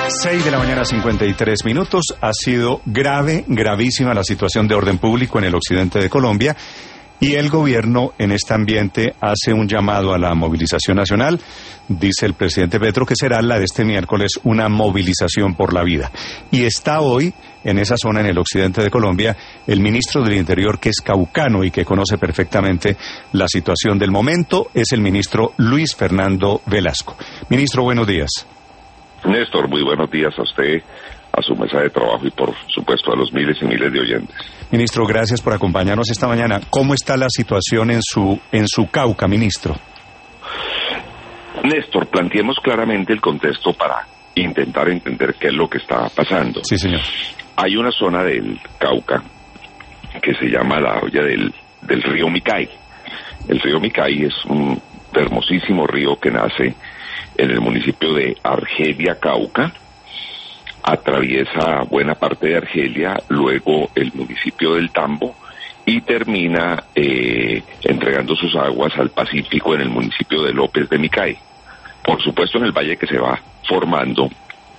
6:53 a.m. Ha sido gravísima la situación de orden público en el occidente de Colombia y el gobierno en este ambiente hace un llamado a la movilización nacional. Dice el presidente Petro que será la de este miércoles una movilización por la vida. Y está hoy en esa zona, en el occidente de Colombia, el ministro del Interior, que es caucano y que conoce perfectamente la situación del momento, es el ministro Luis Fernando Velasco. Ministro, buenos días. Néstor, muy buenos días a usted, a su mesa de trabajo y por supuesto a los miles y miles de oyentes. Ministro, gracias por acompañarnos esta mañana. ¿Cómo está la situación en su Cauca, ministro? Néstor, planteemos claramente el contexto para intentar entender qué es lo que está pasando. Sí, señor. Hay una zona del Cauca que se llama la olla del río Micay. El río Micay es un hermosísimo río que nace en el municipio de Argelia, Cauca, atraviesa buena parte de Argelia, luego el municipio del Tambo y termina entregando sus aguas al Pacífico en el municipio de López de Micay. Por supuesto, en el valle que se va formando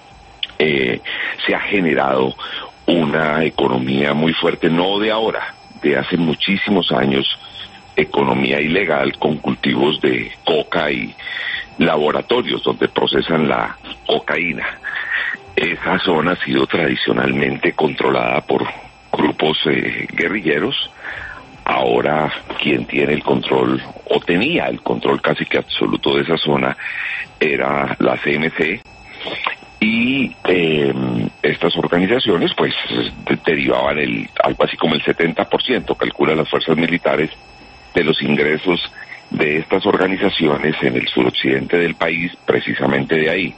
se ha generado una economía muy fuerte, no de ahora, de hace muchísimos años, economía ilegal con cultivos de coca y laboratorios donde procesan la cocaína. Esa zona ha sido tradicionalmente controlada por grupos guerrilleros. Ahora quien tiene el control, o tenía el control casi que absoluto de esa zona, era la CNC, y estas organizaciones pues derivaban algo así como el 70%, calculan las fuerzas militares, de los ingresos de estas organizaciones en el suroccidente del país, precisamente de ahí.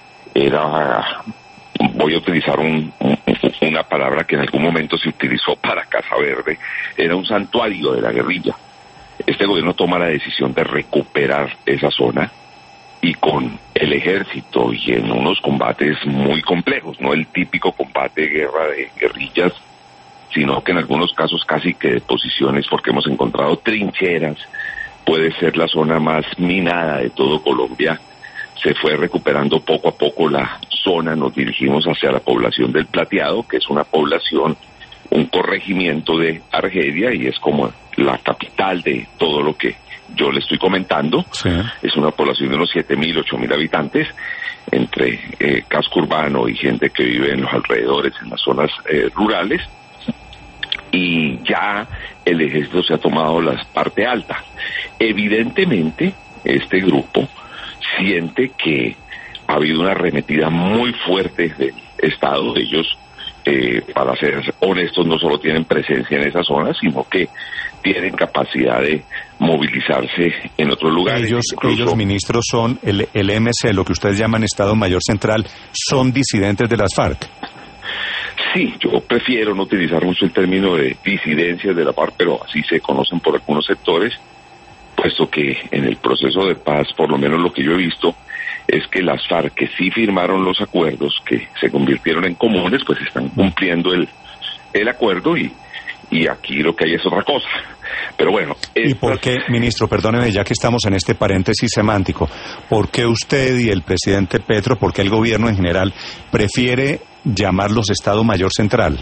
Voy a utilizar una palabra que en algún momento se utilizó para Casa Verde, era un santuario de la guerrilla. Este gobierno toma la decisión de recuperar esa zona y con el ejército y en unos combates muy complejos, no el típico combate de guerra de guerrillas, sino que en algunos casos casi que de posiciones, porque hemos encontrado trincheras. Puede ser la zona más minada de todo Colombia. Se fue recuperando poco a poco la zona, nos dirigimos hacia la población del Plateado, que es una población, un corregimiento de Argelia, y es como la capital de todo lo que yo le estoy comentando. Sí. Es una población de unos 7.000, 8.000 habitantes, entre casco urbano y gente que vive en los alrededores, en las zonas rurales, y ya el ejército se ha tomado la parte alta. Evidentemente, este grupo siente que ha habido una arremetida muy fuerte del Estado. Ellos, para ser honestos, no solo tienen presencia en esa zona, sino que tienen capacidad de movilizarse en otros lugares. Ellos, ministros, son el MC, lo que ustedes llaman Estado Mayor Central, son disidentes de las FARC. Sí, yo prefiero no utilizar mucho el término de disidencias de la FARC, pero así se conocen por algunos sectores, puesto que en el proceso de paz, por lo menos lo que yo he visto, es que las FARC que sí firmaron los acuerdos, que se convirtieron en comunes, pues están cumpliendo el acuerdo y aquí lo que hay es otra cosa. Pero bueno... ¿Y por qué, ministro, perdóneme, ya que estamos en este paréntesis semántico, por qué usted y el presidente Petro, por qué el gobierno en general, prefiere llamarlos Estado Mayor Central?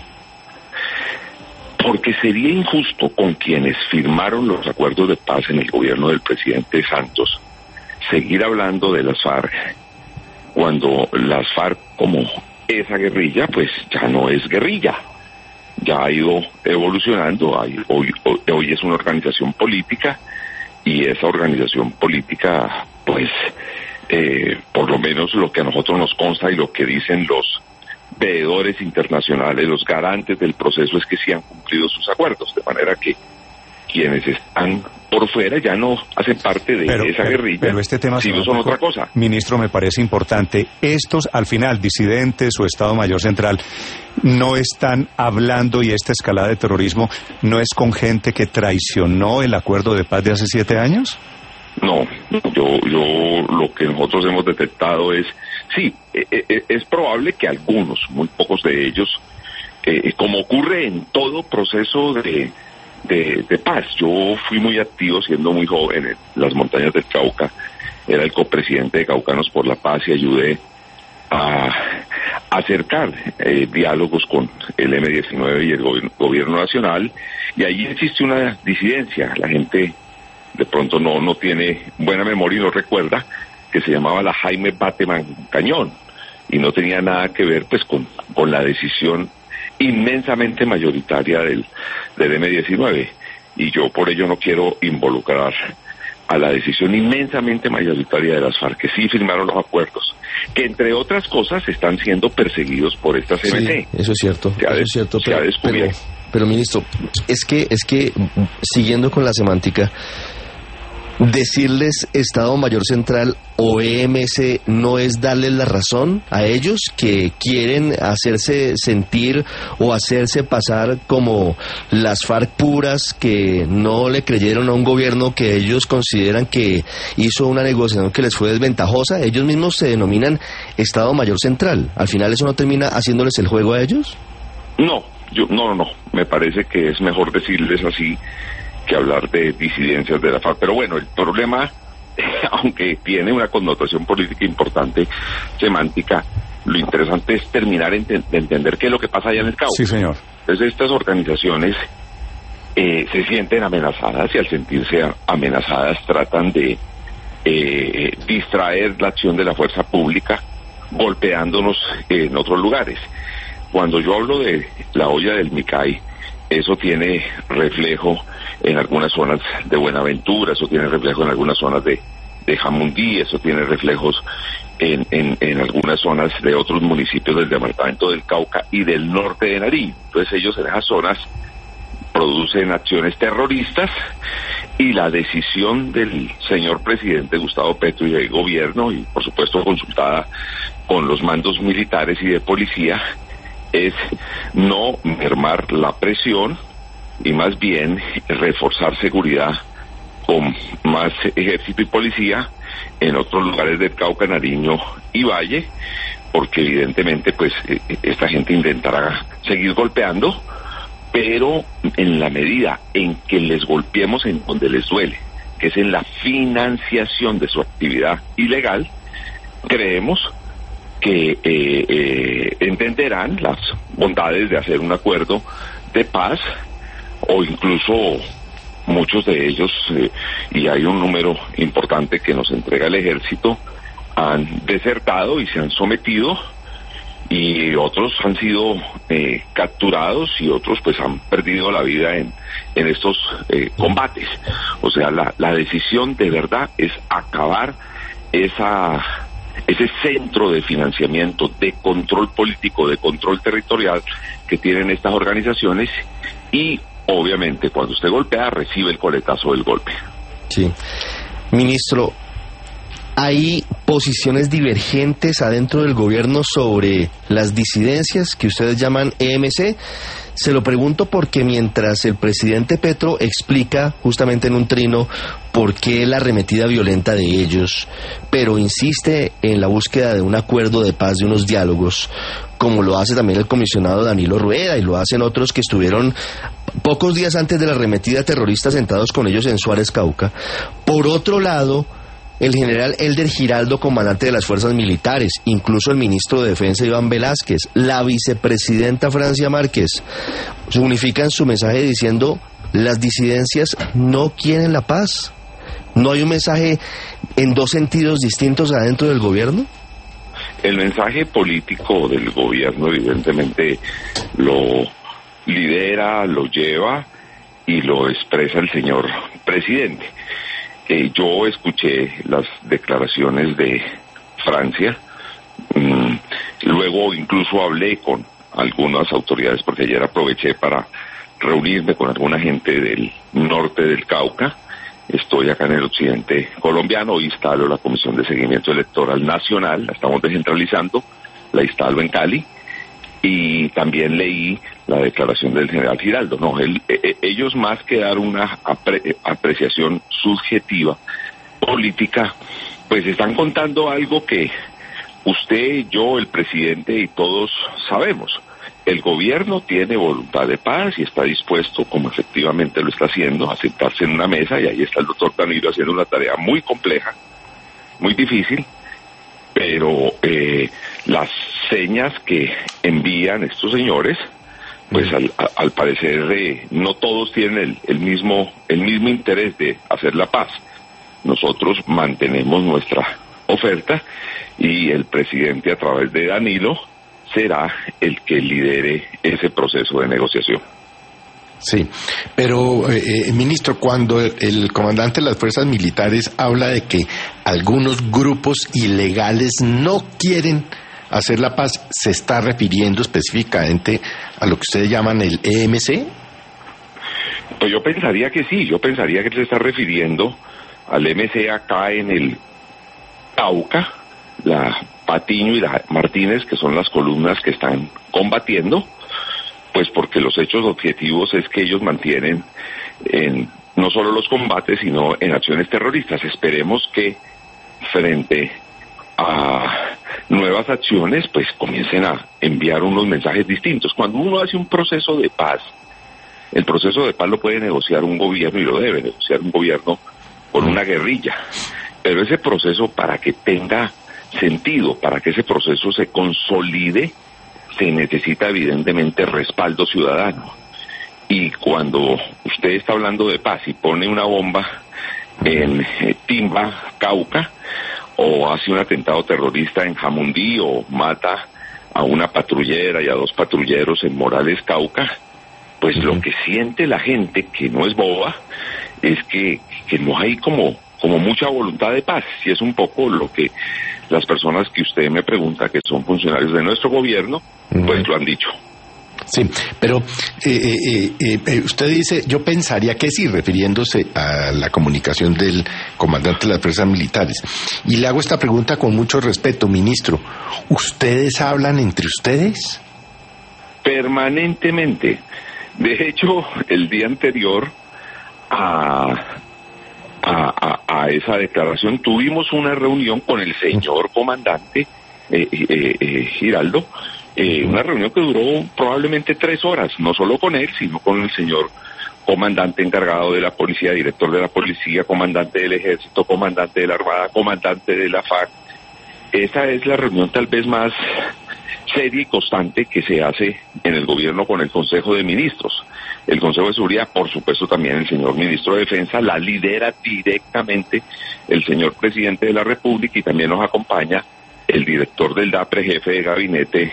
Porque sería injusto con quienes firmaron los acuerdos de paz en el gobierno del presidente Santos seguir hablando de las FARC cuando las FARC, como esa guerrilla, pues ya no es guerrilla, ya ha ido evolucionando. Hoy es una organización política, y esa organización política, pues por lo menos lo que a nosotros nos consta y lo que dicen los veedores internacionales, los garantes del proceso, es que sí han cumplido sus acuerdos, de manera que quienes están por fuera ya no hacen parte de esa guerrilla. Pero este tema, si no son otra cosa. Ministro, me parece importante. Estos, al final, disidentes o Estado Mayor Central, no están hablando, y esta escalada de terrorismo no es con gente que traicionó el acuerdo de paz de hace 7 años. No, yo lo que nosotros hemos detectado es, sí, es probable que algunos, muy pocos de ellos, como ocurre en todo proceso de paz. Yo fui muy activo siendo muy joven en las montañas del Cauca, era el copresidente de Caucanos por la Paz y ayudé a acercar diálogos con el M-19 y el gobierno nacional, y ahí existe una disidencia. La gente de pronto no tiene buena memoria y no recuerda que se llamaba la Jaime Bateman Cañón, y no tenía nada que ver pues con la decisión inmensamente mayoritaria del M-19, y yo por ello no quiero involucrar a la decisión inmensamente mayoritaria de las FARC, que sí firmaron los acuerdos, que entre otras cosas están siendo perseguidos por esta CNT. Sí, eso es cierto, se ha descubierto. Pero ministro, es que siguiendo con la semántica, decirles Estado Mayor Central o EMC no es darles la razón a ellos que quieren hacerse sentir o hacerse pasar como las FARC puras, que no le creyeron a un gobierno que ellos consideran que hizo una negociación que les fue desventajosa. Ellos mismos se denominan Estado Mayor Central. ¿Al final eso no termina haciéndoles el juego a ellos? No, me parece que es mejor decirles así que hablar de disidencias de la FARC. Pero bueno, el problema, aunque tiene una connotación política importante, semántica, lo interesante es terminar de entender qué es lo que pasa allá en el Cauca. Sí, señor. Entonces estas organizaciones se sienten amenazadas, y al sentirse amenazadas tratan de distraer la acción de la fuerza pública golpeándonos en otros lugares. Cuando yo hablo de la olla del Micay, eso tiene reflejo en algunas zonas de Buenaventura, eso tiene reflejo en algunas zonas de Jamundí, eso tiene reflejos en algunas zonas de otros municipios del departamento del Cauca y del norte de Nariño. Entonces ellos en esas zonas producen acciones terroristas, y la decisión del señor presidente Gustavo Petro y del gobierno, y por supuesto consultada con los mandos militares y de policía, es no mermar la presión y más bien reforzar seguridad con más ejército y policía en otros lugares del Cauca, Nariño y Valle, porque evidentemente pues esta gente intentará seguir golpeando, pero en la medida en que les golpeemos en donde les duele, que es en la financiación de su actividad ilegal, creemos que entenderán las bondades de hacer un acuerdo de paz, o incluso muchos de ellos, y hay un número importante que nos entrega el ejército, han desertado y se han sometido, y otros han sido capturados, y otros pues han perdido la vida en estos combates. O sea, la decisión de verdad es acabar ese centro de financiamiento, de control político, de control territorial que tienen estas organizaciones, y obviamente cuando usted golpea recibe el coletazo del golpe. Sí. Ministro, ¿hay posiciones divergentes adentro del gobierno sobre las disidencias que ustedes llaman EMC? Se lo pregunto porque mientras el presidente Petro explica justamente en un trino por qué la arremetida violenta de ellos, pero insiste en la búsqueda de un acuerdo de paz, de unos diálogos, como lo hace también el comisionado Danilo Rueda y lo hacen otros que estuvieron pocos días antes de la arremetida terrorista sentados con ellos en Suárez, Cauca. Por otro lado, el general Elder Giraldo, comandante de las fuerzas militares, incluso el ministro de Defensa Iván Velázquez, la vicepresidenta Francia Márquez, se unifican su mensaje diciendo: las disidencias no quieren la paz. ¿No hay un mensaje en dos sentidos distintos adentro del gobierno? El mensaje político del gobierno evidentemente lo lidera, lo lleva y lo expresa el señor presidente. Yo escuché las declaraciones de Francia, luego incluso hablé con algunas autoridades, porque ayer aproveché para reunirme con alguna gente del norte del Cauca. Estoy acá en el occidente colombiano, hoy instalo la Comisión de Seguimiento Electoral Nacional, la estamos descentralizando, la instalo en Cali, y también leí la declaración del general Giraldo. No, ellos más que dar una apreciación subjetiva política, pues están contando algo que usted, yo, el presidente y todos sabemos. El gobierno tiene voluntad de paz y está dispuesto, como efectivamente lo está haciendo, a sentarse en una mesa, y ahí está el doctor Danilo haciendo una tarea muy compleja, muy difícil, pero Las señas que envían estos señores, pues al parecer no todos tienen el mismo interés de hacer la paz. Nosotros mantenemos nuestra oferta y el presidente, a través de Danilo, será el que lidere ese proceso de negociación. Sí, pero ministro, cuando el comandante de las fuerzas militares habla de que algunos grupos ilegales no quieren hacer la paz, ¿se está refiriendo específicamente a lo que ustedes llaman el EMC? Pues yo pensaría que sí, yo pensaría que se está refiriendo al EMC acá en el Cauca, la Patiño y la Martínez, que son las columnas que están combatiendo, pues porque los hechos objetivos es que ellos mantienen no solo los combates, sino en acciones terroristas. Esperemos que frente a nuevas acciones, pues comiencen a enviar unos mensajes distintos. Cuando uno hace un proceso de paz, el proceso de paz lo puede negociar un gobierno y lo debe negociar un gobierno con una guerrilla, pero ese proceso, para que tenga sentido, para que ese proceso se consolide, se necesita evidentemente respaldo ciudadano. Y cuando usted está hablando de paz y pone una bomba en Timba, Cauca, o hace un atentado terrorista en Jamundí, o mata a una patrullera y a 2 patrulleros en Morales, Cauca, pues lo que siente la gente, que no es boba, es que no hay como mucha voluntad de paz, y es un poco lo que las personas que usted me pregunta, que son funcionarios de nuestro gobierno, pues lo han dicho. Sí, pero usted dice, yo pensaría que sí, refiriéndose a la comunicación del comandante de las fuerzas militares. Y le hago esta pregunta con mucho respeto, ministro. ¿Ustedes hablan entre ustedes? Permanentemente. De hecho, el día anterior a esa declaración tuvimos una reunión con el señor comandante Giraldo, una reunión que duró probablemente 3 horas, no solo con él, sino con el señor comandante encargado de la policía, director de la policía, comandante del ejército, comandante de la armada, comandante de la FARC. Esa es la reunión tal vez más seria y constante que se hace en el gobierno con el Consejo de Ministros. El Consejo de Seguridad, por supuesto, también el señor ministro de Defensa, la lidera directamente el señor presidente de la República, y también nos acompaña el director del DAPRE, jefe de gabinete,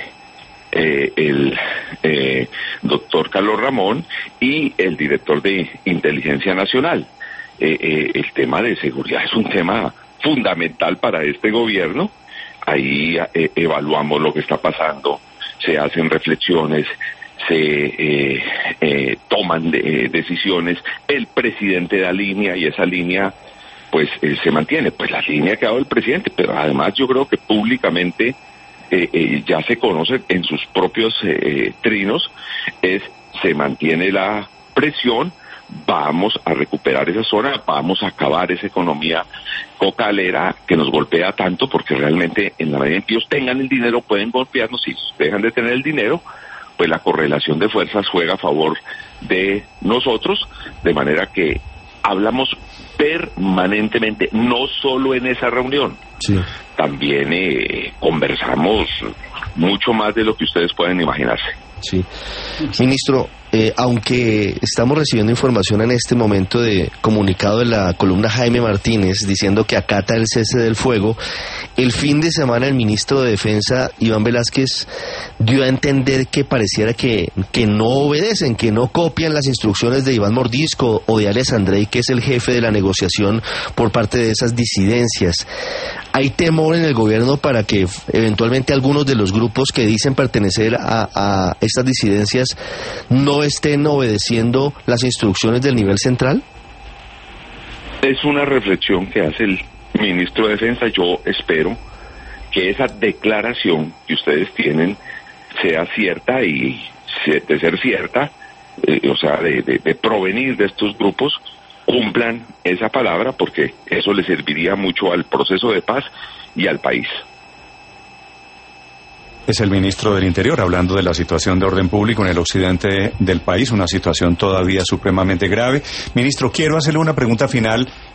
el doctor Carlos Ramón, y el director de Inteligencia Nacional. El tema de seguridad es un tema fundamental para este gobierno. Ahí evaluamos lo que está pasando, se hacen reflexiones, se toman decisiones, el presidente da línea y esa línea pues se mantiene, pues la línea que ha dado el presidente, pero además yo creo que públicamente ya se conoce en sus propios trinos, se mantiene la presión, vamos a recuperar esa zona, vamos a acabar esa economía cocalera que nos golpea tanto, porque realmente en la medida en que ellos tengan el dinero pueden golpearnos. Si dejan de tener el dinero, pues la correlación de fuerzas juega a favor de nosotros, de manera que hablamos permanentemente, no solo en esa reunión, sí. También conversamos mucho más de lo que ustedes pueden imaginarse. Sí. Ministro, aunque estamos recibiendo información en este momento de comunicado de la columna Jaime Martínez diciendo que acata el cese del fuego, el fin de semana el ministro de Defensa, Iván Velázquez, dio a entender que pareciera que no obedecen, que no copian las instrucciones de Iván Mordisco o de Alex Andrei, que es el jefe de la negociación por parte de esas disidencias. ¿Hay temor en el gobierno para que eventualmente algunos de los grupos que dicen pertenecer a estas disidencias no estén obedeciendo las instrucciones del nivel central? Es una reflexión que hace el ministro de Defensa. Yo espero que esa declaración que ustedes tienen sea cierta, y de ser cierta, o sea, de provenir de estos grupos, cumplan esa palabra, porque eso le serviría mucho al proceso de paz y al país. Es el ministro del Interior hablando de la situación de orden público en el occidente del país, una situación todavía supremamente grave. Ministro, quiero hacerle una pregunta final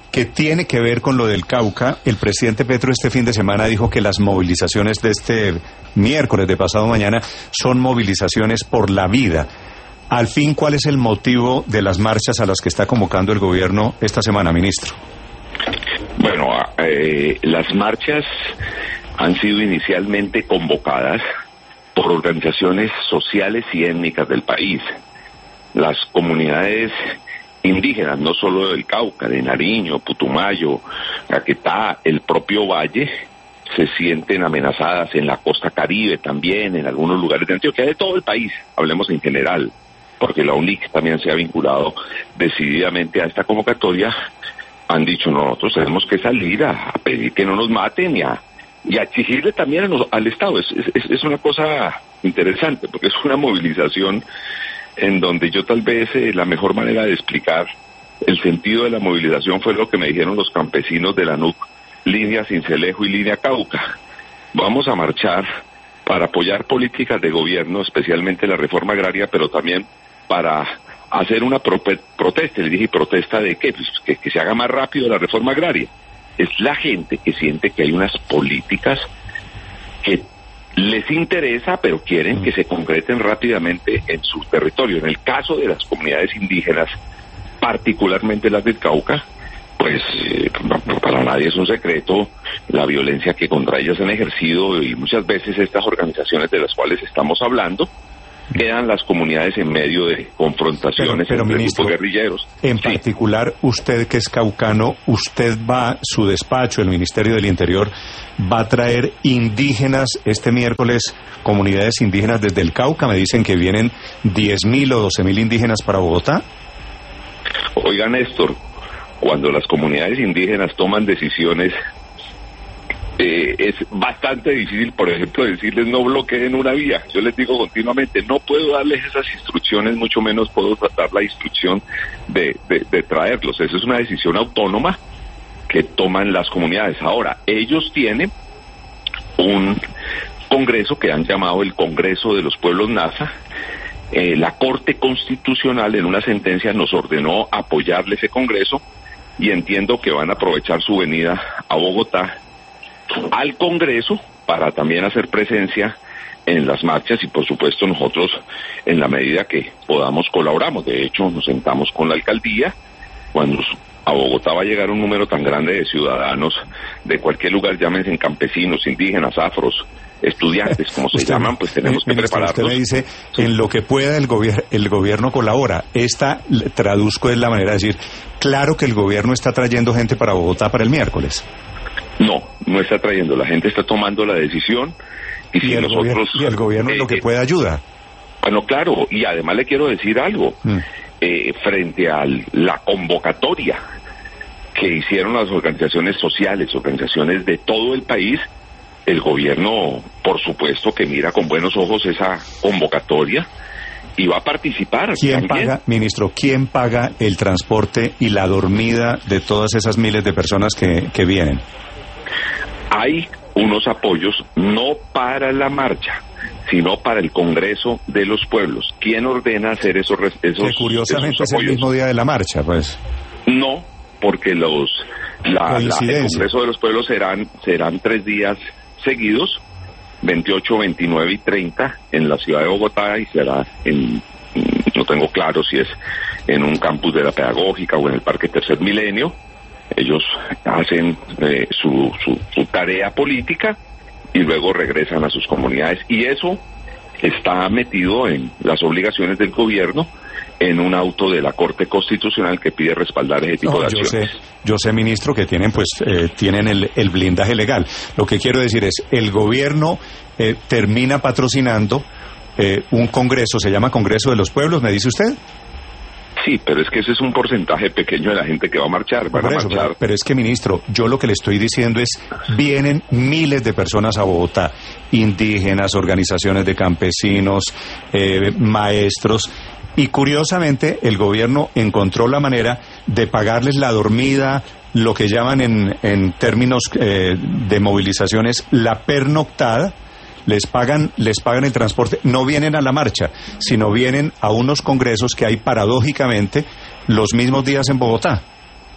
que tiene que ver con lo del Cauca. El presidente Petro este fin de semana dijo que las movilizaciones de este miércoles, de pasado mañana, son movilizaciones por la vida. Al fin, ¿cuál es el motivo de las marchas a las que está convocando el gobierno esta semana, ministro? Bueno, las marchas han sido inicialmente convocadas por organizaciones sociales y étnicas del país. Las comunidades indígenas, no solo del Cauca, de Nariño, Putumayo, Caquetá, el propio Valle, se sienten amenazadas en la costa Caribe también, en algunos lugares de Antioquia, de todo el país, hablemos en general, porque la UNIC también se ha vinculado decididamente a esta convocatoria. Han dicho, nosotros tenemos que salir a pedir que no nos maten y a exigirle también al Estado. Es una cosa interesante, porque es una movilización en donde yo tal vez la mejor manera de explicar el sentido de la movilización fue lo que me dijeron los campesinos de la NUC, línea Sincelejo y línea Cauca. Vamos a marchar para apoyar políticas de gobierno, especialmente la reforma agraria, pero también para hacer una protesta. Le dije, ¿protesta de qué? Pues que se haga más rápido la reforma agraria. Es la gente que siente que hay unas políticas que les interesa, pero quieren que se concreten rápidamente en su territorio. En el caso de las comunidades indígenas, particularmente las del Cauca, pues para nadie es un secreto la violencia que contra ellas han ejercido, y muchas veces estas organizaciones de las cuales estamos hablando quedan las comunidades en medio de confrontaciones pero entre ministro, grupos guerrilleros. En particular, usted que es caucano, su despacho, el Ministerio del Interior, va a traer indígenas este miércoles, comunidades indígenas desde el Cauca. Me dicen que vienen 10.000 o 12.000 indígenas para Bogotá. Oiga, Néstor, cuando las comunidades indígenas toman decisiones, es bastante difícil, por ejemplo, decirles no bloqueen una vía. Yo les digo continuamente, no puedo darles esas instrucciones, mucho menos puedo dar la instrucción de traerlos. Esa es una decisión autónoma que toman las comunidades. Ahora, ellos tienen un congreso que han llamado el Congreso de los Pueblos NASA. La Corte Constitucional en una sentencia nos ordenó apoyarle ese congreso, y entiendo que van a aprovechar su venida a Bogotá al Congreso para también hacer presencia en las marchas, y por supuesto nosotros en la medida que podamos colaboramos. De hecho, nos sentamos con la alcaldía. Cuando a Bogotá va a llegar un número tan grande de ciudadanos de cualquier lugar, llámense campesinos, indígenas, afros, estudiantes, como se llaman, pues tenemos que prepararnos. Usted me dice, en lo que pueda el gobierno colabora. Esta, traduzco, es la manera de decir, claro que el gobierno está trayendo gente para Bogotá para el miércoles. No está trayendo, la gente está tomando la decisión, y si nosotros... Y el gobierno en lo que pueda ayuda. Bueno, claro, y además le quiero decir algo, frente a la convocatoria que hicieron las organizaciones sociales, organizaciones de todo el país, el gobierno, por supuesto, que mira con buenos ojos esa convocatoria y va a participar. ¿Quién paga, ministro, quién paga el transporte y la dormida de todas esas miles de personas que vienen? Hay unos apoyos no para la marcha, sino para el Congreso de los Pueblos. ¿Quién ordena hacer esos que curiosamente es el mismo día de la marcha, pues? No, porque el Congreso de los Pueblos serán 3 días seguidos, 28, 29 y 30 en la ciudad de Bogotá, y será no tengo claro si es en un campus de la Pedagógica o en el Parque Tercer Milenio. Ellos hacen su tarea política y luego regresan a sus comunidades, y eso está metido en las obligaciones del gobierno en un auto de la Corte Constitucional que pide respaldar ese tipo de acciones. Yo sé, ministro, que tienen el blindaje legal. Lo que quiero decir es, el gobierno termina patrocinando un congreso, se llama Congreso de los Pueblos, ¿me dice usted? Sí, pero es que ese es un porcentaje pequeño de la gente que va a marchar. Pero es que, ministro, yo lo que le estoy diciendo es, vienen miles de personas a Bogotá, indígenas, organizaciones de campesinos, maestros, y curiosamente el gobierno encontró la manera de pagarles la dormida, lo que llaman en términos de movilizaciones la pernoctada. Les pagan el transporte, no vienen a la marcha, sino vienen a unos congresos que hay paradójicamente los mismos días en Bogotá.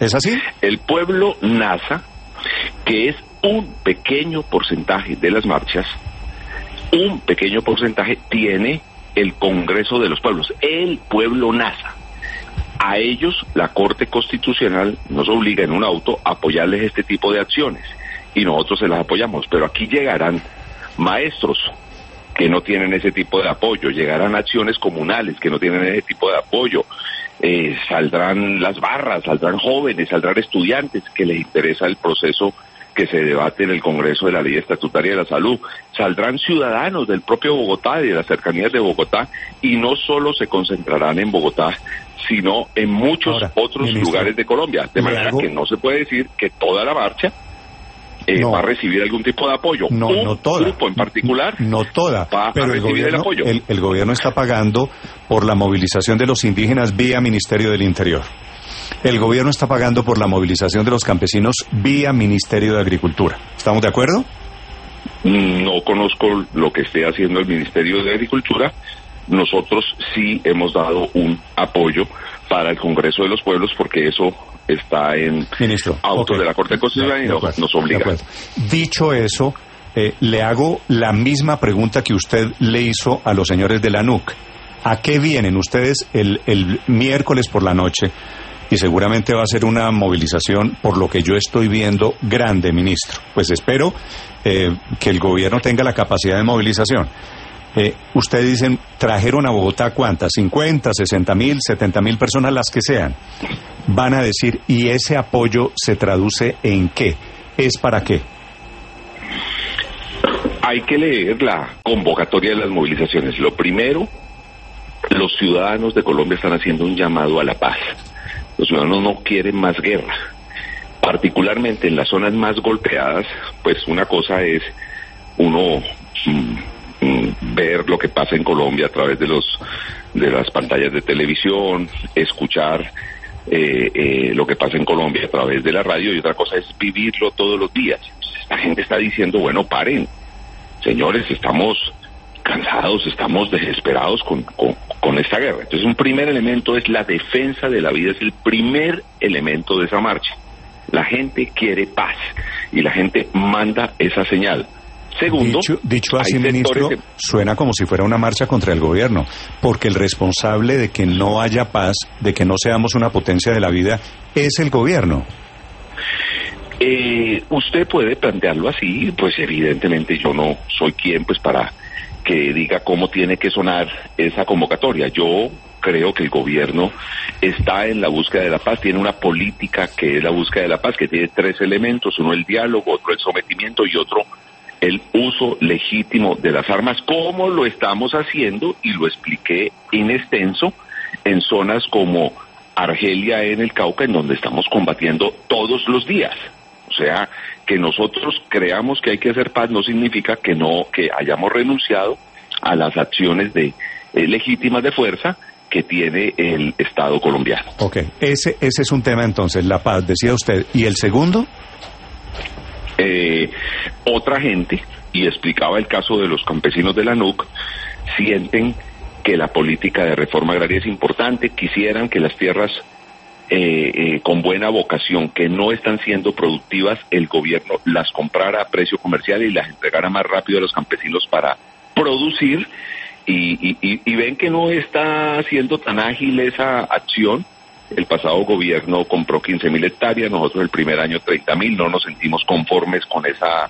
¿Es así? El pueblo NASA, que es un pequeño porcentaje de las marchas, un pequeño porcentaje tiene el Congreso de los Pueblos, el pueblo NASA. A ellos la Corte Constitucional nos obliga en un auto a apoyarles este tipo de acciones y nosotros se las apoyamos, pero aquí llegarán maestros que no tienen ese tipo de apoyo, llegarán acciones comunales que no tienen ese tipo de apoyo, saldrán las barras, saldrán jóvenes, saldrán estudiantes que les interesa el proceso que se debate en el Congreso de la Ley Estatutaria de la Salud, saldrán ciudadanos del propio Bogotá y de las cercanías de Bogotá, y no solo se concentrarán en Bogotá, sino en muchos otros lugares de Colombia, de manera que no se puede decir que toda la marcha va a recibir algún tipo de apoyo. No toda. Grupo en particular no toda, va pero a recibir el apoyo. El gobierno está pagando por la movilización de los indígenas vía Ministerio del Interior. El gobierno está pagando por la movilización de los campesinos vía Ministerio de Agricultura. ¿Estamos de acuerdo? No conozco lo que esté haciendo el Ministerio de Agricultura. Nosotros sí hemos dado un apoyo para el Congreso de los Pueblos porque eso está en autos de la Corte Constitucional y nos obliga. Dicho eso, le hago la misma pregunta que usted le hizo a los señores de la NUC. ¿A qué vienen ustedes el miércoles por la noche? Y seguramente va a ser una movilización, por lo que yo estoy viendo, grande, ministro. Pues espero que el gobierno tenga la capacidad de movilización. Ustedes dicen, trajeron a Bogotá, ¿cuántas? 50, 60.000, 70.000 personas, las que sean. Van a decir, ¿y ese apoyo se traduce en qué? ¿Es para qué? Hay que leer la convocatoria de las movilizaciones. Lo primero, los ciudadanos de Colombia están haciendo un llamado a la paz. Los ciudadanos no quieren más guerra, particularmente en las zonas más golpeadas. Pues una cosa es uno ver lo que pasa en Colombia a través de las pantallas de televisión, escuchar lo que pasa en Colombia a través de la radio, y otra cosa es vivirlo todos los días. La gente está diciendo, bueno, paren, señores, estamos cansados, estamos desesperados con esta guerra. Entonces, un primer elemento es la defensa de la vida, es el primer elemento de esa marcha. La gente quiere paz y la gente manda esa señal. Segundo, dicho así, ministro, suena como si fuera una marcha contra el gobierno, porque el responsable de que no haya paz, de que no seamos una potencia de la vida, es el gobierno. Usted puede plantearlo así, pues evidentemente yo no soy quien pues para que diga cómo tiene que sonar esa convocatoria. Yo creo que el gobierno está en la búsqueda de la paz, tiene una política que es la búsqueda de la paz, que tiene tres elementos: uno el diálogo, otro el sometimiento y otro el uso legítimo de las armas, como lo estamos haciendo, y lo expliqué en extenso, en zonas como Argelia en el Cauca, en donde estamos combatiendo todos los días. O sea, que nosotros creamos que hay que hacer paz no significa que hayamos renunciado a las acciones legítimas de fuerza que tiene el Estado colombiano. Ok, ese es un tema entonces, la paz, decía usted. ¿Y el segundo? Otra gente, y explicaba el caso de los campesinos de la NUC, sienten que la política de reforma agraria es importante, quisieran que las tierras con buena vocación, que no están siendo productivas, el gobierno las comprara a precio comercial y las entregara más rápido a los campesinos para producir, y ven que no está siendo tan ágil esa acción. El pasado gobierno compró 15.000 hectáreas, nosotros el primer año 30.000, no nos sentimos conformes con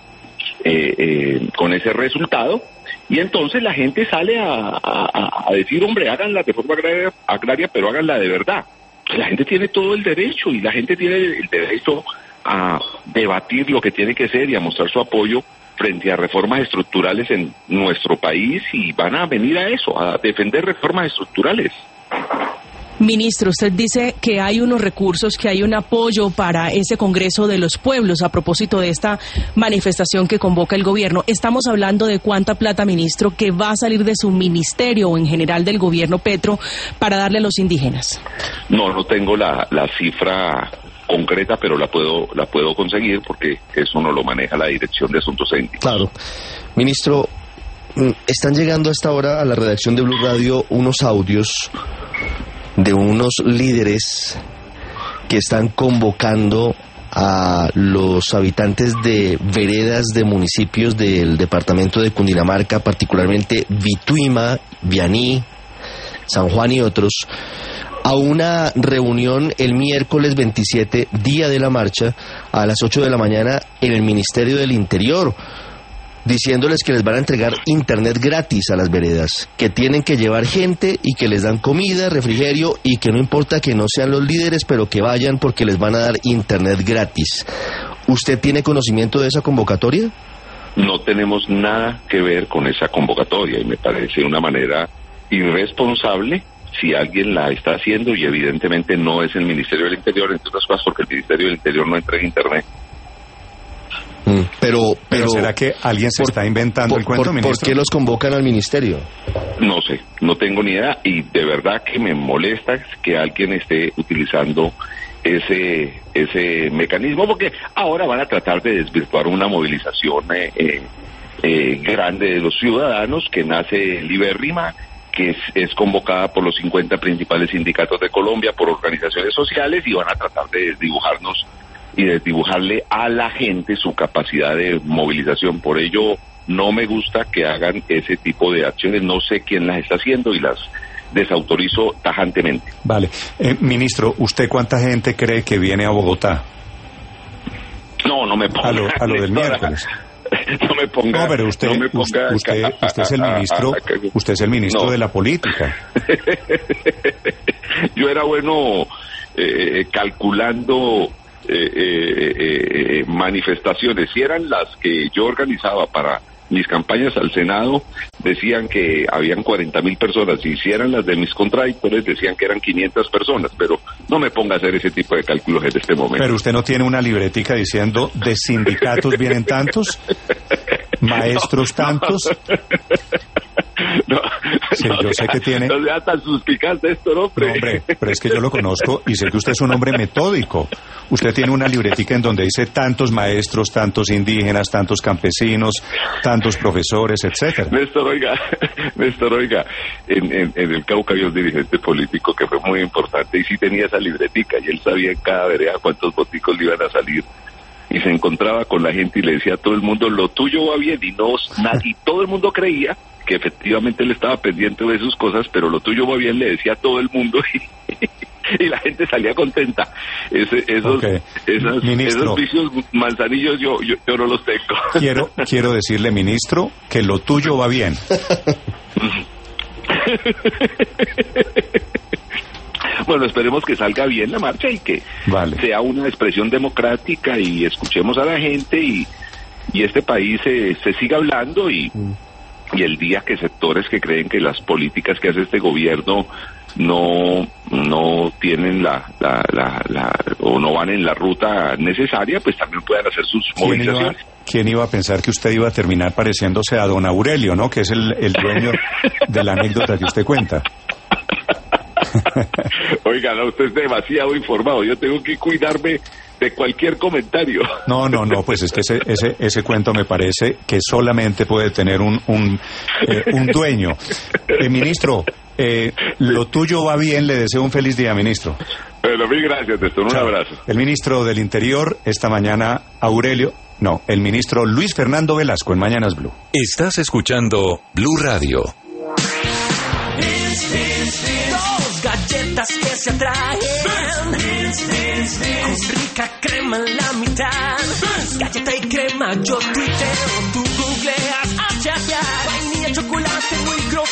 con ese resultado, y entonces la gente sale a decir, hombre, hagan la reforma agraria, pero háganla de verdad. La gente tiene todo el derecho, y la gente tiene el derecho a debatir lo que tiene que ser y a mostrar su apoyo frente a reformas estructurales en nuestro país, y van a venir a eso, a defender reformas estructurales. Ministro, usted dice que hay unos recursos, que hay un apoyo para ese Congreso de los Pueblos a propósito de esta manifestación que convoca el gobierno. Estamos hablando de cuánta plata, ministro, que va a salir de su ministerio o en general del gobierno Petro para darle a los indígenas. No tengo la cifra concreta, pero la puedo conseguir porque eso no lo maneja la Dirección de Asuntos Étnicos. Claro. Ministro, están llegando a esta hora a la redacción de Blue Radio unos audios de unos líderes que están convocando a los habitantes de veredas de municipios del departamento de Cundinamarca, particularmente Vituima, Vianí, San Juan y otros, a una reunión el miércoles 27, día de la marcha, a las 8 de la mañana en el Ministerio del Interior, diciéndoles que les van a entregar internet gratis a las veredas, que tienen que llevar gente y que les dan comida, refrigerio y que no importa que no sean los líderes, pero que vayan porque les van a dar internet gratis. ¿Usted tiene conocimiento de esa convocatoria? No tenemos nada que ver con esa convocatoria y me parece una manera irresponsable si alguien la está haciendo y evidentemente no es el Ministerio del Interior, entre otras cosas porque el Ministerio del Interior no entrega internet. Pero ¿será que alguien se está inventando el cuento, ministro? ¿Por qué los convocan al ministerio? No sé, no tengo ni idea y de verdad que me molesta que alguien esté utilizando ese mecanismo porque ahora van a tratar de desvirtuar una movilización grande de los ciudadanos que nace libérrima, que es convocada por los 50 principales sindicatos de Colombia, por organizaciones sociales y van a tratar de desdibujarnos y desdibujarle a la gente su capacidad de movilización. Por ello, no me gusta que hagan ese tipo de acciones. No sé quién las está haciendo y las desautorizo tajantemente. Vale. Ministro, ¿usted cuánta gente cree que viene a Bogotá? No me ponga... A lo del miércoles. No me ponga... No, pero usted es el ministro, usted es el ministro de la política. Yo era bueno calculando... manifestaciones. Si eran las que yo organizaba para mis campañas al Senado, decían que habían 40.000 personas, y si eran las de mis contradictores, decían que eran 500 personas, pero no me ponga a hacer ese tipo de cálculos en este momento. Pero usted no tiene una libretica diciendo de sindicatos vienen tantos, maestros tantos. Sí, yo sé que tiene... No sea tan suspicaz de esto, ¿no? No, hombre, pero es que yo lo conozco y sé que usted es un hombre metódico. Usted tiene una libretica en donde dice tantos maestros, tantos indígenas, tantos campesinos, tantos profesores, etcétera. Néstor, oiga, en el Cauca había un dirigente político que fue muy importante y sí tenía esa libretica y él sabía en cada vereda cuántos boticos le iban a salir. Y se encontraba con la gente y le decía a todo el mundo, lo tuyo va bien, y todo el mundo creía que efectivamente él estaba pendiente de sus cosas, pero lo tuyo va bien, le decía a todo el mundo y la gente salía contenta. Esos vicios manzanillos yo no los tengo. Quiero decirle, ministro, que lo tuyo va bien. Bueno, esperemos que salga bien la marcha y que sea una expresión democrática y escuchemos a la gente y este país se siga hablando y el día que sectores que creen que las políticas que hace este gobierno no tienen o no van en la ruta necesaria, pues también puedan hacer sus movilizaciones. ¿Quién iba a pensar que usted iba a terminar pareciéndose a don Aurelio, ¿no? Que es el dueño de la anécdota que usted cuenta. Oiga, no, usted es demasiado informado. Yo tengo que cuidarme de cualquier comentario. No, pues es que ese cuento me parece que solamente puede tener un dueño. Ministro, lo tuyo va bien, le deseo un feliz día, ministro. Bueno, mil gracias, Néstor, un abrazo. El ministro del Interior, esta mañana, el ministro Luis Fernando Velasco en Mañanas Blue. Estás escuchando Blue Radio. Galletas que se atraen con rica crema en la mitad. Galleta y crema, yo tuiteo, tú googleas, vainilla, chocolate muy